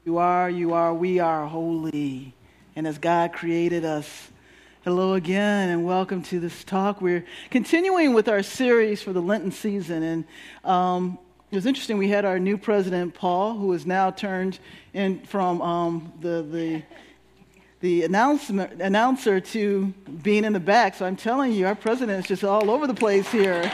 We are holy. And as God created us, hello again and welcome to this talk. We're continuing with our series for the Lenten season. And it was interesting, we had our new president, Paul, who is now turned in from the announcer to being in the back. So I'm telling you, our president is just all over the place here.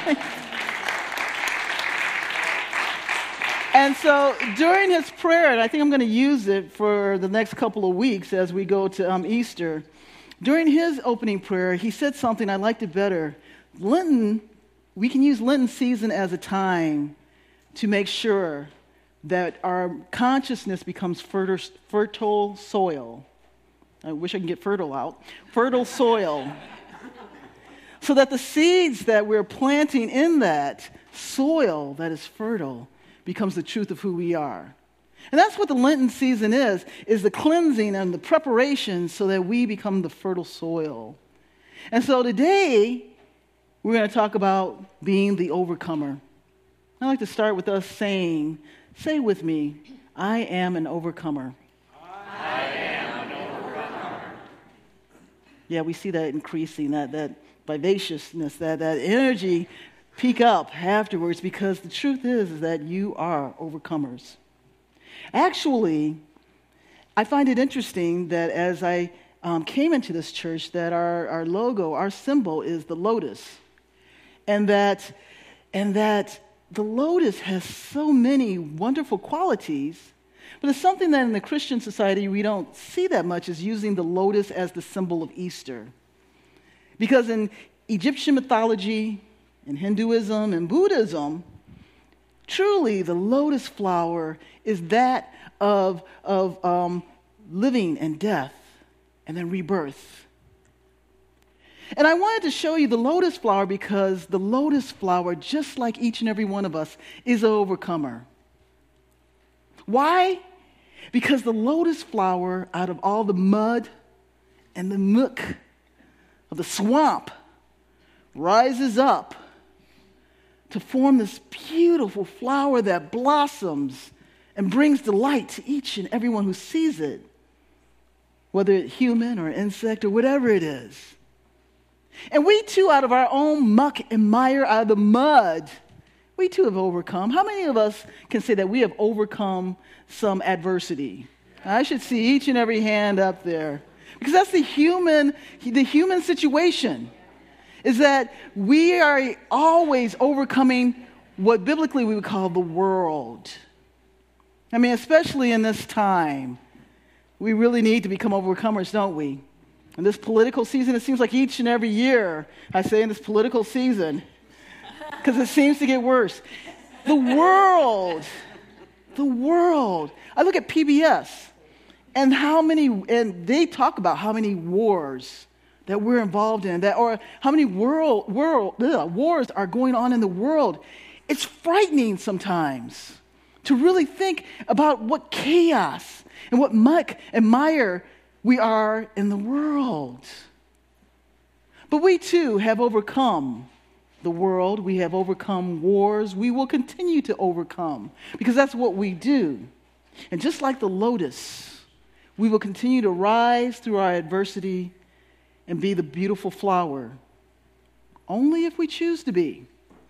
And so during his prayer, and I think I'm going to use it for the next couple of weeks as we go to Easter, during his opening prayer, he said something, I liked it better. We can use Lenten season as a time to make sure that our consciousness becomes fertile soil. I wish I could get fertile out. Fertile soil. So that the seeds that we're planting in that soil that is fertile becomes the truth of who we are. And that's what the Lenten season is the cleansing and the preparation so that we become the fertile soil. And so today, we're going to talk about being the overcomer. I'd like to start with us say with me, I am an overcomer. I am an overcomer. Yeah, we see that increasing, that vivaciousness, that energy peak up afterwards, because the truth is that you are overcomers. Actually, I find it interesting that as I came into this church, that our logo, our symbol is the lotus, and that the lotus has so many wonderful qualities, but it's something that in the Christian society we don't see that much, is using the lotus as the symbol of Easter. Because in Egyptian mythology, in Hinduism and Buddhism, truly the lotus flower is that of living and death and then rebirth. And I wanted to show you the lotus flower because the lotus flower, just like each and every one of us, is an overcomer. Why? Because the lotus flower, out of all the mud and the muck of the swamp, rises up to form this beautiful flower that blossoms and brings delight to each and everyone who sees it, whether it's human or insect or whatever it is. And we too, out of our own muck and mire, out of the mud, we too have overcome. How many of us can say that we have overcome some adversity? I should see each and every hand up there. Because that's the human situation. Is that we are always overcoming what biblically we would call the world. I mean, especially in this time, we really need to become overcomers, don't we? In this political season, it seems like each and every year, I say in this political season, because it seems to get worse. The world. I look at PBS, and they talk about how many wars that we're involved in, or how many wars are going on in the world. It's frightening sometimes to really think about what chaos and what muck and mire we are in the world. But we too have overcome the world. We have overcome wars. We will continue to overcome because that's what we do. And just like the lotus, we will continue to rise through our adversity and be the beautiful flower, only if we choose to be.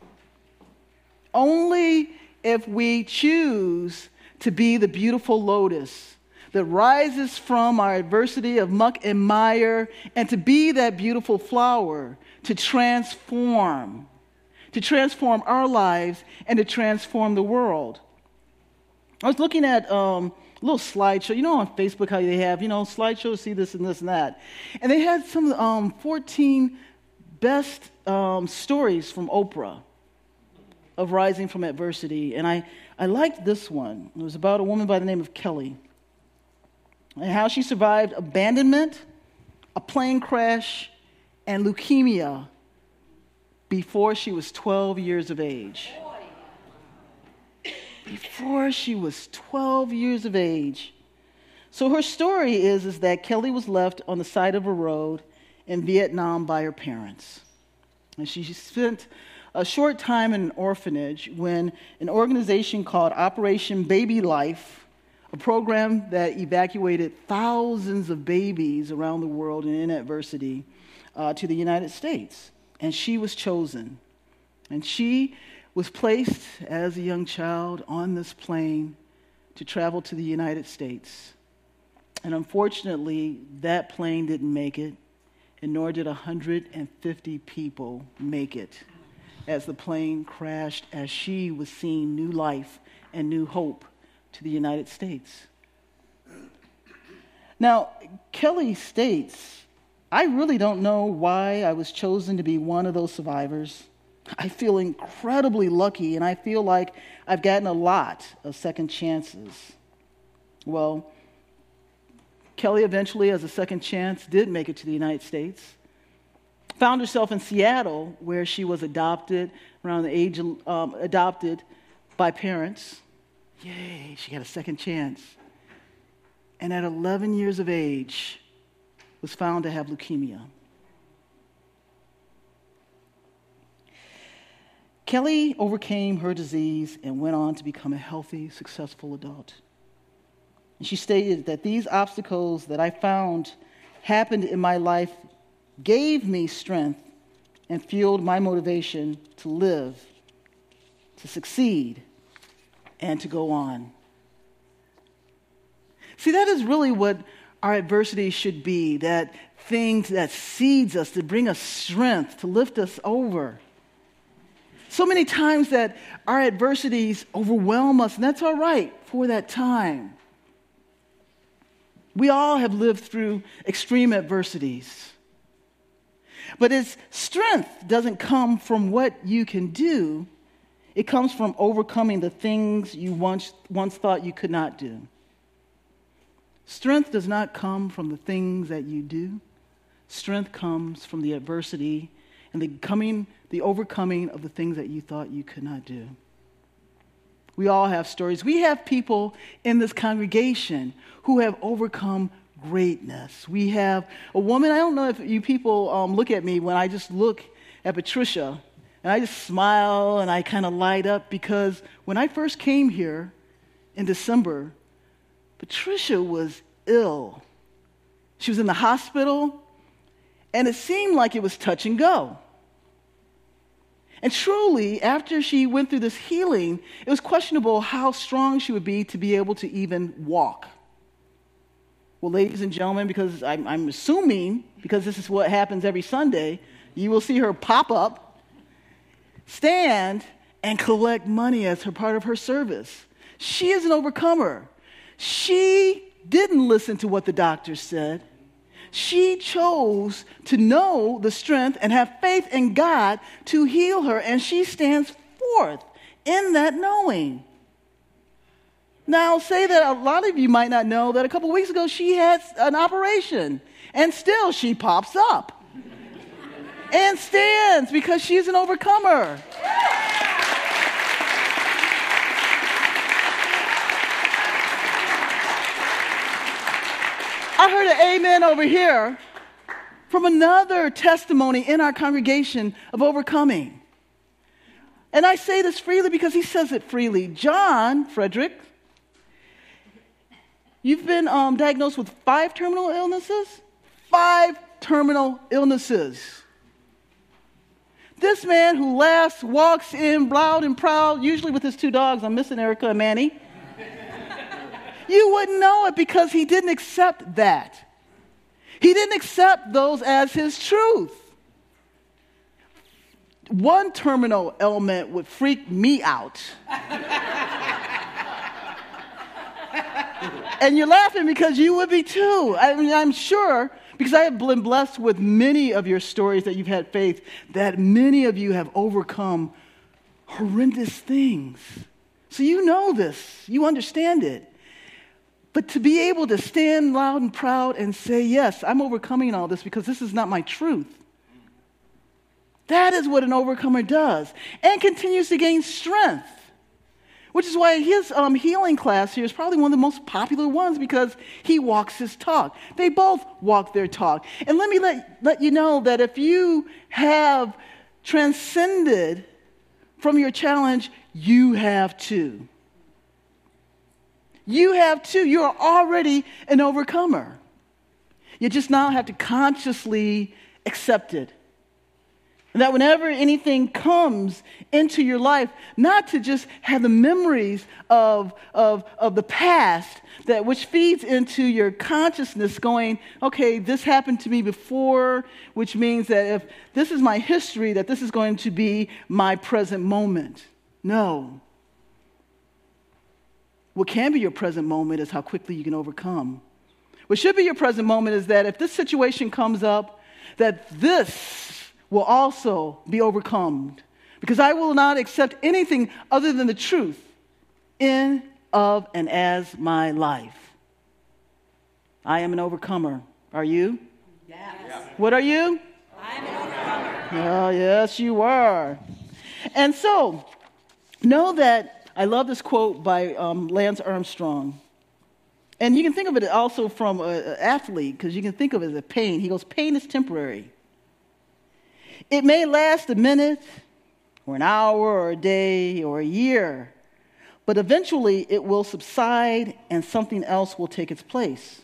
Only if we choose to be the beautiful lotus that rises from our adversity of muck and mire, and to be that beautiful flower, to transform our lives and to transform the world. I was looking at little slideshow. You know on Facebook how they have, slideshows, see this and this and that. And they had some 14 best stories from Oprah of rising from adversity. And I liked this one. It was about a woman by the name of Kelly and how she survived abandonment, a plane crash, and leukemia before she was 12 years of age. Before she was 12 years of age. So her story is that Kelly was left on the side of a road in Vietnam by her parents. And she spent a short time in an orphanage when an organization called Operation Baby Life a program that evacuated thousands of babies around the world in adversity to the United States. And she was chosen. And she was placed as a young child on this plane to travel to the United States. And unfortunately, that plane didn't make it, and nor did 150 people make it as the plane crashed, as she was seeing new life and new hope to the United States. Now, Kelly states, I really don't know why I was chosen to be one of those survivors. I feel incredibly lucky, and I feel like I've gotten a lot of second chances. Well, Kelly eventually, as a second chance, did make it to the United States. Found herself in Seattle, where she was adopted around the age of, adopted by parents. Yay, she got a second chance. And at 11 years of age, was found to have leukemia. Kelly overcame her disease and went on to become a healthy, successful adult. And she stated that these obstacles that I found happened in my life gave me strength and fueled my motivation to live, to succeed, and to go on. See, that is really what our adversity should be, that thing that seeds us, to bring us strength, to lift us over. So many times that our adversities overwhelm us, and that's all right for that time. We all have lived through extreme adversities. But its strength doesn't come from what you can do. It comes from overcoming the things you once thought you could not do. Strength does not come from the things that you do. Strength comes from the adversity and the overcoming of the things that you thought you could not do. We all have stories. We have people in this congregation who have overcome greatness. We have a woman, I don't know if you people look at me when I just look at Patricia, and I just smile and I kind of light up, because when I first came here in December, Patricia was ill. She was in the hospital, and it seemed like it was touch and go. And truly, after she went through this healing, it was questionable how strong she would be to be able to even walk. Well, ladies and gentlemen, because I'm assuming, because this is what happens every Sunday, you will see her pop up, stand, and collect money as her part of her service. She is an overcomer. She didn't listen to what the doctors said. She chose to know the strength and have faith in God to heal her, and she stands forth in that knowing. Now, I'll say that a lot of you might not know that a couple weeks ago she had an operation, and still she pops up and stands because she's an overcomer. I heard an amen over here from another testimony in our congregation of overcoming. And I say this freely because he says it freely. John Frederick, you've been diagnosed with 5 terminal illnesses? 5 terminal illnesses. This man who laughs, walks in loud and proud, usually with his 2 dogs. I'm missing Erica and Manny. You wouldn't know it because he didn't accept that. He didn't accept those as his truth. 1 terminal ailment would freak me out. And you're laughing because you would be too. I mean, I'm sure, because I have been blessed with many of your stories that you've had faith, that many of you have overcome horrendous things. So you know this. You understand it. But to be able to stand loud and proud and say, yes, I'm overcoming all this because this is not my truth. That is what an overcomer does, and continues to gain strength, which is why his healing class here is probably one of the most popular ones, because he walks his talk. They both walk their talk. And let me let you know that if you have transcended from your challenge, you have too. You have too. You are already an overcomer. You just now have to consciously accept it. And that whenever anything comes into your life, not to just have the memories of the past, that which feeds into your consciousness going, okay, this happened to me before, which means that if this is my history, that this is going to be my present moment. No. What can be your present moment is how quickly you can overcome. What should be your present moment is that if this situation comes up, that this will also be overcome. Because I will not accept anything other than the truth in, of, and as my life. I am an overcomer. Are you? Yes. What are you? I'm an overcomer. Oh, yes, you are. And so, know that I love this quote by Lance Armstrong. And you can think of it also from an athlete, because you can think of it as a pain. He goes, pain is temporary. It may last a minute, or an hour, or a day, or a year, but eventually it will subside and something else will take its place.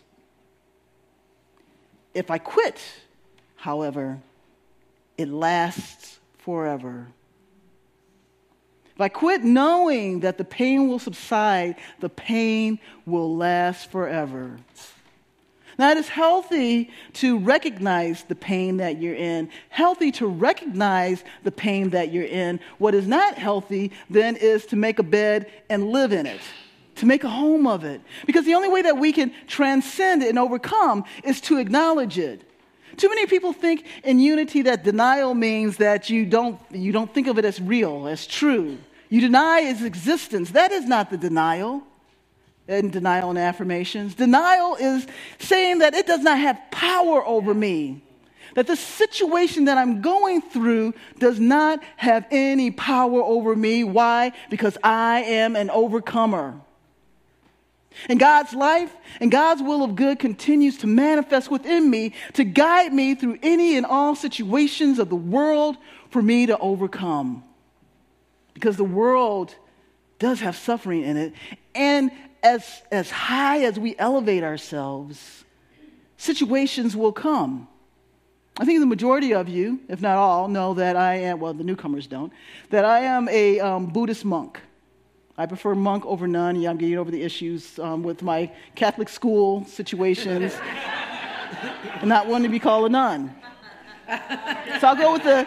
If I quit, however, it lasts forever. If I quit knowing that the pain will subside, the pain will last forever. Now, it is healthy to recognize the pain that you're in, healthy to recognize the pain that you're in. What is not healthy, then, is to make a bed and live in it, to make a home of it. Because the only way that we can transcend and overcome is to acknowledge it. Too many people think in unity that denial means that you don't think of it as real, as true. You deny its existence. That is not the denial. And denial and affirmations. Denial is saying that it does not have power over me. That the situation that I'm going through does not have any power over me. Why? Because I am an overcomer. And God's life and God's will of good continues to manifest within me to guide me through any and all situations of the world for me to overcome. Because the world does have suffering in it. And as high as we elevate ourselves, situations will come. I think the majority of you, if not all, know that I am, well, the newcomers don't, that I am a Buddhist monk. I prefer monk over nun. Yeah, I'm getting over the issues with my Catholic school situations and not wanting to be called a nun. So I'll go with the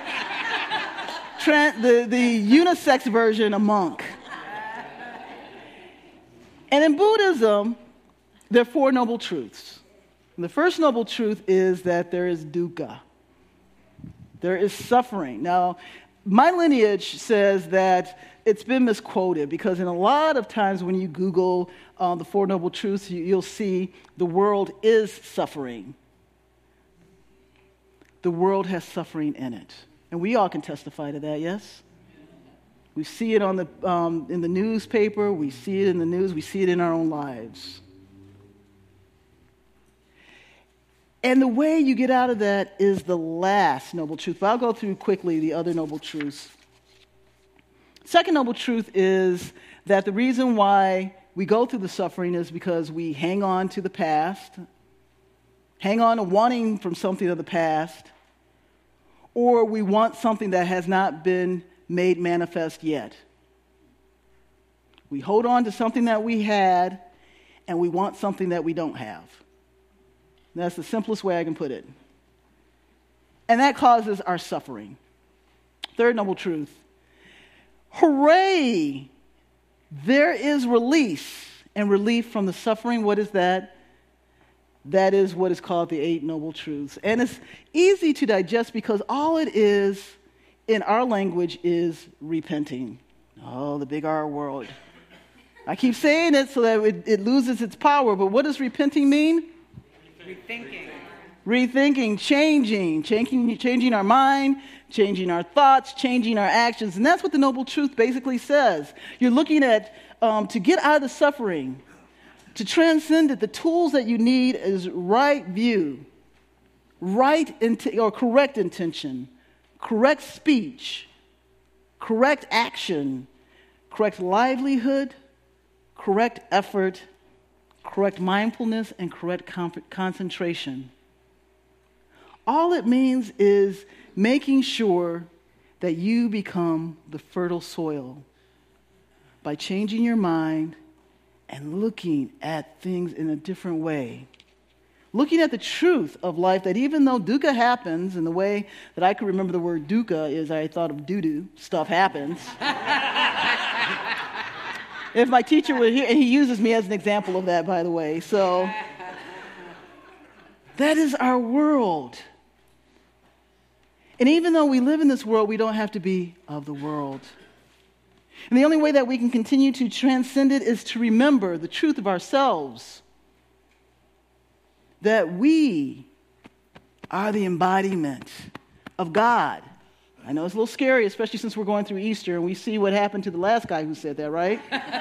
unisex version, a monk. And in Buddhism, there are 4 noble truths. And the first noble truth is that there is dukkha. There is suffering. Now, my lineage says that it's been misquoted because in a lot of times when you Google the 4 noble truths, you'll see the world is suffering. The world has suffering in it. And we all can testify to that, yes? We see it on in the newspaper, we see it in the news, we see it in our own lives. And the way you get out of that is the last noble truth. But I'll go through quickly the other noble truths. Second noble truth is that the reason why we go through the suffering is because we hang on to the past, hang on to wanting from something of the past, or we want something that has not been made manifest yet. We hold on to something that we had, and we want something that we don't have. That's the simplest way I can put it. And that causes our suffering. Third noble truth. Hooray! There is release and relief from the suffering. What is that? That is what is called the 8 noble truths. And it's easy to digest because all it is in our language is repenting. Oh, the big R word. I keep saying it so that it loses its power, but what does repenting mean? Rethinking, changing our mind, changing our thoughts, changing our actions. And that's what the noble truth basically says. You're looking at, to get out of the suffering, to transcend it, the tools that you need is right view, correct intention, correct speech, correct action, correct livelihood, correct effort, correct mindfulness, and correct concentration. All it means is making sure that you become the fertile soil by changing your mind and looking at things in a different way. Looking at the truth of life, that even though dukkha happens, and the way that I could remember the word dukkha is I thought of doo-doo, stuff happens. If my teacher were here, and he uses me as an example of that, by the way. So that is our world. And even though we live in this world, we don't have to be of the world. And the only way that we can continue to transcend it is to remember the truth of ourselves. That we are the embodiment of God. I know it's a little scary, especially since we're going through Easter and we see what happened to the last guy who said that, right?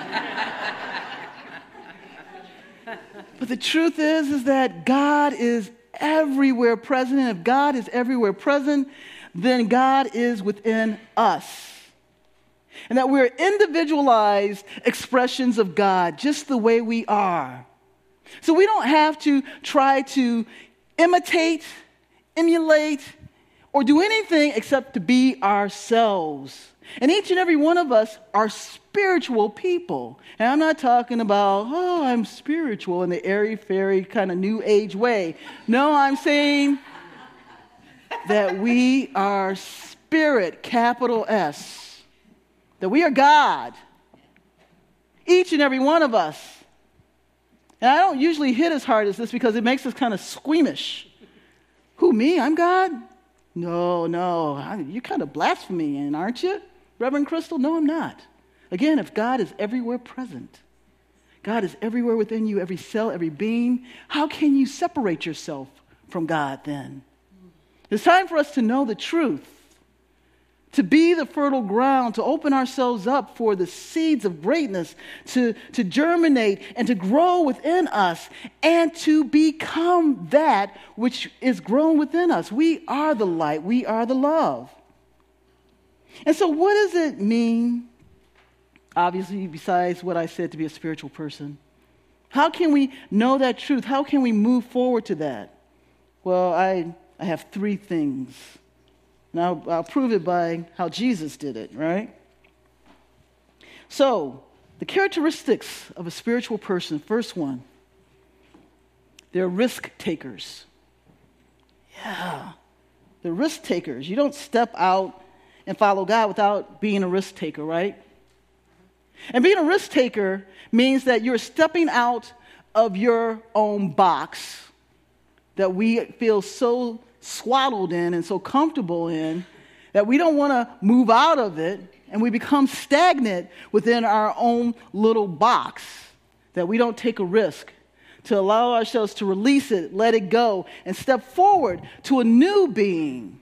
But the truth is that God is everywhere present. And if God is everywhere present, then God is within us. And that we're individualized expressions of God, just the way we are. So we don't have to try to imitate, emulate, or do anything except to be ourselves. And each and every one of us are spiritual people. And I'm not talking about, I'm spiritual in the airy-fairy kind of new age way. No, I'm saying that we are spirit, capital S. That we are God. Each and every one of us. And I don't usually hit as hard as this because it makes us kind of squeamish. Who, me? I'm God? No. You're kind of blaspheming, aren't you, Reverend Crystal? No, I'm not. Again, if God is everywhere present, God is everywhere within you, every cell, every being, how can you separate yourself from God then? It's time for us to know the truth, to be the fertile ground, to open ourselves up for the seeds of greatness to germinate and to grow within us and to become that which is grown within us. We are the light. We are the love. And so what does it mean, obviously, besides what I said, to be a spiritual person? How can we know that truth? How can we move forward to that? Well, I have three things. Now, I'll prove it by how Jesus did it, right? So, the characteristics of a spiritual person, first one, they're risk takers. Yeah, they're risk takers. You don't step out and follow God without being a risk taker, right? And being a risk taker means that you're stepping out of your own box that we feel so swaddled in and so comfortable in that we don't want to move out of it, and we become stagnant within our own little box, that we don't take a risk to allow ourselves to release it, let it go, and step forward to a new being.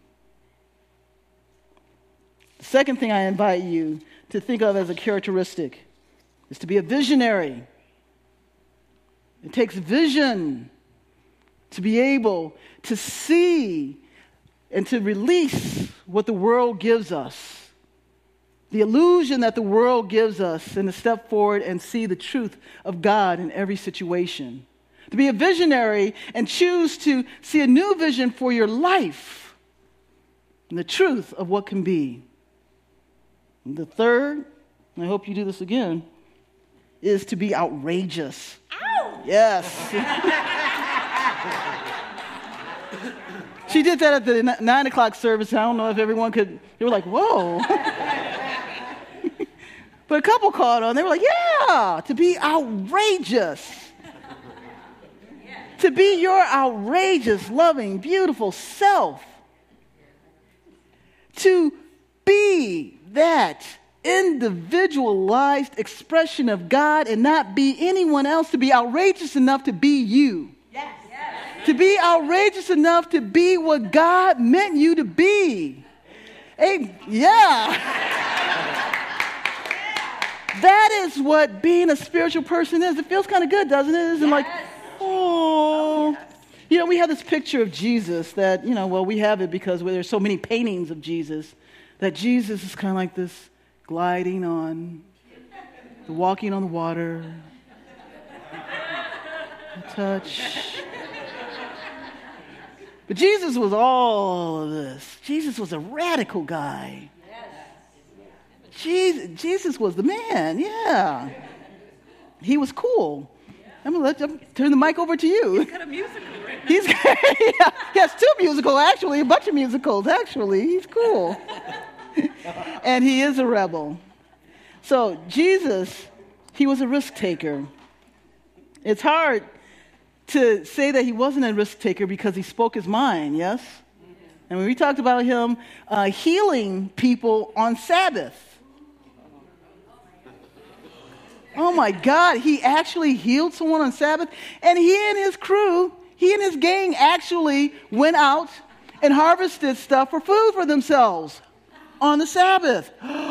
The second thing I invite you to think of as a characteristic is to be a visionary. It takes vision to be able to see and to release what the world gives us, the illusion that the world gives us, and to step forward and see the truth of God in every situation. To be a visionary and choose to see a new vision for your life and the truth of what can be. And the third, and I hope you do this again, is to be outrageous. Ow! Yes. She did that at the 9 o'clock service. I don't know if everyone could. They were like, whoa. But a couple caught on. They were like, yeah, to be outrageous. To be your outrageous, loving, beautiful self. To be that individualized expression of God and not be anyone else. To be outrageous enough to be you. Yes. To be outrageous enough to be what God meant you to be. Hey, yeah. That is what being a spiritual person is. It feels kind of good, doesn't it? Isn't like, oh. You know, we have this picture of Jesus that, we have it because there's so many paintings of Jesus, that Jesus is kind of like this gliding on, walking on the water. touch. But Jesus was all of this. Jesus was a radical guy. Jesus was the man, yeah. He was cool. I'm going to turn the mic over to you. He's got a musical, right? He has two musicals, actually, a bunch of musicals, actually. He's cool. And he is a rebel. So Jesus, he was a risk taker. It's hard to say that he wasn't a risk taker because he spoke his mind, yes? And when we talked about him healing people on Sabbath. Oh my God, he actually healed someone on Sabbath. And he and his crew, he and his gang actually went out and harvested stuff for food for themselves on the Sabbath.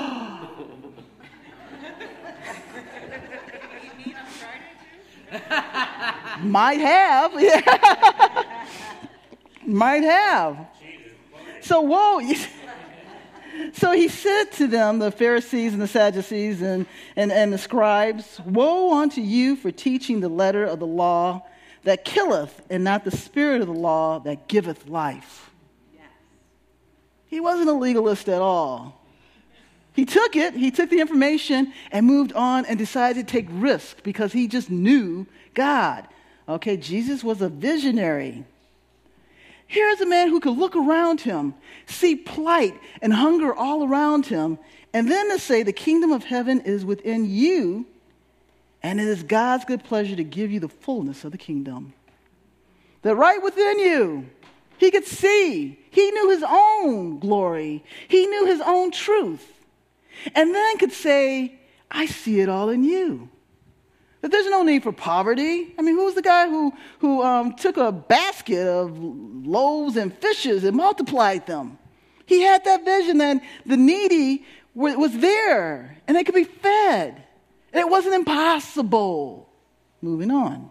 Might have. Yeah. Might have. So, whoa. So he said to them, the Pharisees and the Sadducees and the scribes, "Woe unto you for teaching the letter of the law that killeth, and not the spirit of the law that giveth life." Yes. He wasn't a legalist at all. He took the information and moved on and decided to take risk because he just knew God. Okay, Jesus was a visionary. Here's a man who could look around him, see plight and hunger all around him, and then to say the kingdom of heaven is within you, and it is God's good pleasure to give you the fullness of the kingdom. That right within you, he could see. He knew his own glory. He knew his own truth. And then could say, I see it all in you. That there's no need for poverty. I mean, who was the guy who took a basket of loaves and fishes and multiplied them? He had that vision that the needy was there and they could be fed. And it wasn't impossible. Moving on.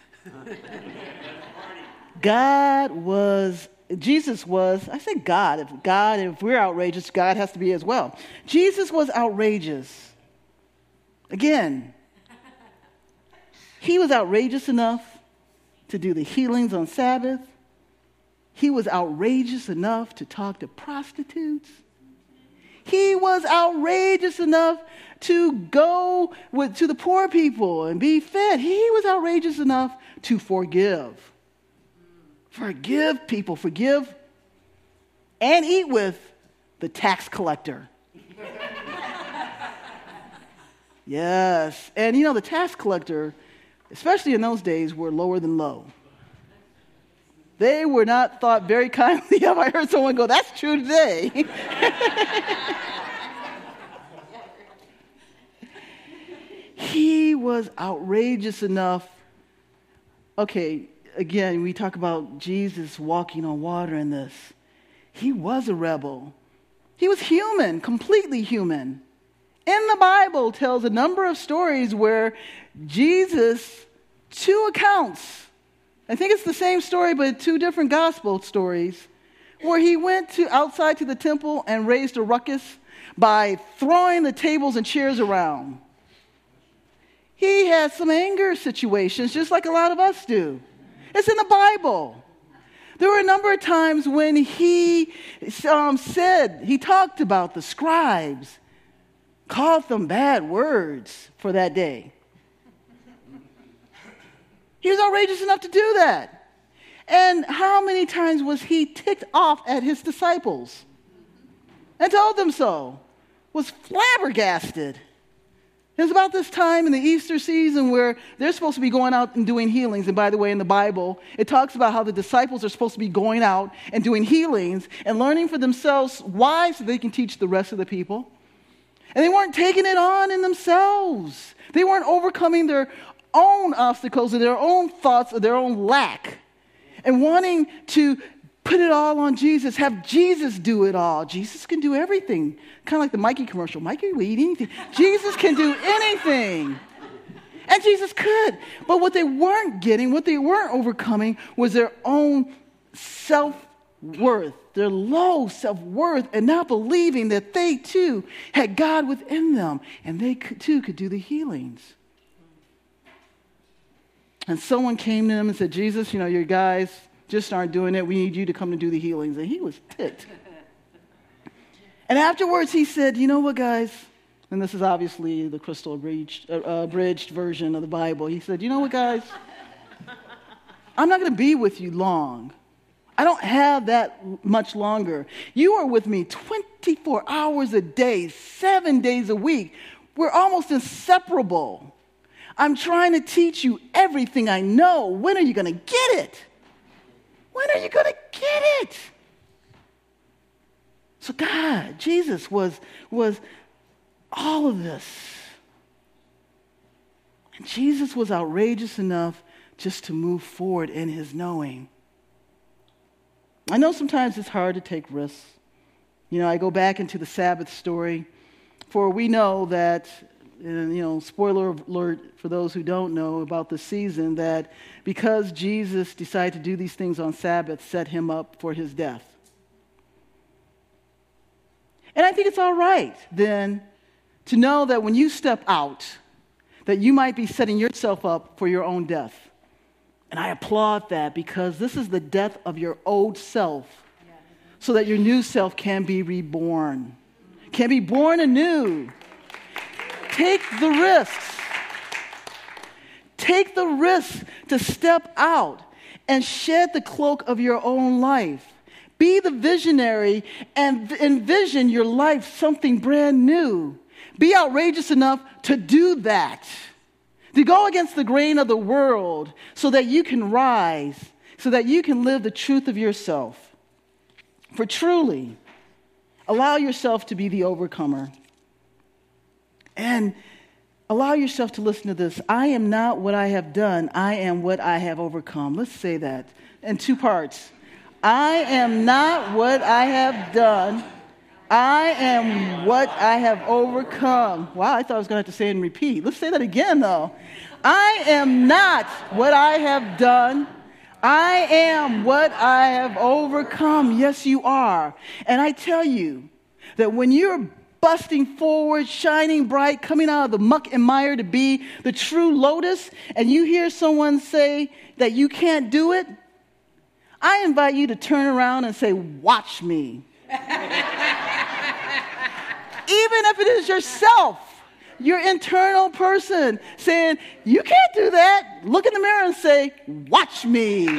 Jesus was, I said God. If we're outrageous, God has to be as well. Jesus was outrageous. Again, he was outrageous enough to do the healings on Sabbath. He was outrageous enough to talk to prostitutes. He was outrageous enough to go to the poor people and be fed. He was outrageous enough to forgive. Forgive people. Forgive and eat with the tax collector. Yes. And the tax collector, especially in those days, were lower than low. They were not thought very kindly of. I heard someone go, that's true today. He was outrageous enough. Okay, again, we talk about Jesus walking on water in this. He was a rebel. He was human, completely human. In the Bible tells a number of stories where Jesus, 2 accounts, I think it's the same story, but 2 different gospel stories, where he went outside to the temple and raised a ruckus by throwing the tables and chairs around. He had some anger situations, just like a lot of us do. It's in the Bible. There were a number of times when he talked about the scribes, called them bad words for that day. He was outrageous enough to do that. And how many times was he ticked off at his disciples and told them so? Was flabbergasted. It was about this time in the Easter season where they're supposed to be going out and doing healings. And by the way, in the Bible, it talks about how the disciples are supposed to be going out and doing healings and learning for themselves why, so they can teach the rest of the people. And they weren't taking it on in themselves. They weren't overcoming their own obstacles and their own thoughts of their own lack and wanting to put it all on Jesus, have Jesus do it all. Jesus can do everything. Kind of like the Mikey commercial. Mikey will eat anything. Jesus can do anything. And Jesus could. But what they weren't getting, what they weren't overcoming was their own self-worth, their low self-worth, and not believing that they too had God within them and they too could do the healings. And someone came to him and said, Jesus, your guys just aren't doing it. We need you to come to do the healings. And he was ticked. And afterwards he said, you know what, guys? And this is obviously the crystal abridged version of the Bible. He said, you know what, guys? I'm not going to be with you long. I don't have that much longer. You are with me 24 hours a day, 7 days a week. We're almost inseparable. I'm trying to teach you everything I know. When are you going to get it? When are you going to get it? So God, Jesus was all of this. And Jesus was outrageous enough just to move forward in his knowing. I know sometimes it's hard to take risks. I go back into the Sabbath story, for we know that, spoiler alert for those who don't know about the season, that because Jesus decided to do these things on Sabbath, set him up for his death. And I think it's all right, then, to know that when you step out, that you might be setting yourself up for your own death. And I applaud that, because this is the death of your old self, so that your new self can be reborn, can be born anew. Take the risks. Take the risk to step out and shed the cloak of your own life. Be the visionary and envision your life something brand new. Be outrageous enough to do that, to go against the grain of the world so that you can rise, so that you can live the truth of yourself. For truly, allow yourself to be the overcomer. And allow yourself to listen to this. I am not what I have done. I am what I have overcome. Let's say that in two parts. I am not what I have done. I am what I have overcome. Wow, I thought I was going to have to say it and repeat. Let's say that again, though. I am not what I have done. I am what I have overcome. Yes, you are. And I tell you that when you're busting forward, shining bright, coming out of the muck and mire to be the true lotus, and you hear someone say that you can't do it, I invite you to turn around and say, watch me. Even if it is yourself, your internal person saying, you can't do that. Look in the mirror and say, watch me.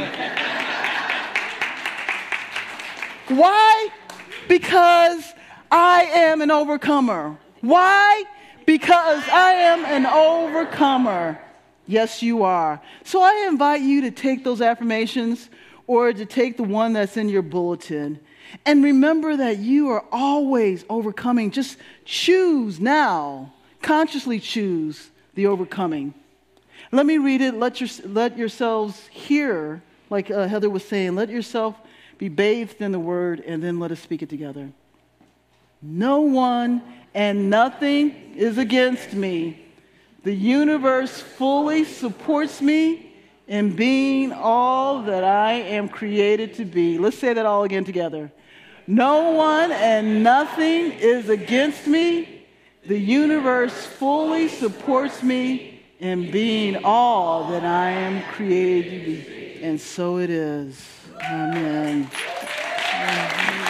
Why? Because I am an overcomer. Why? Because I am an overcomer. Yes, you are. So I invite you to take those affirmations, or to take the one that's in your bulletin, and remember that you are always overcoming. Just choose now, consciously choose the overcoming. Let me read it. Let yourselves hear, like Heather was saying, let yourself be bathed in the word, and then let us speak it together. No one and nothing is against me. The universe fully supports me in being all that I am created to be. Let's say that all again together. No one and nothing is against me. The universe fully supports me in being all that I am created to be. And so it is. Amen. Amen.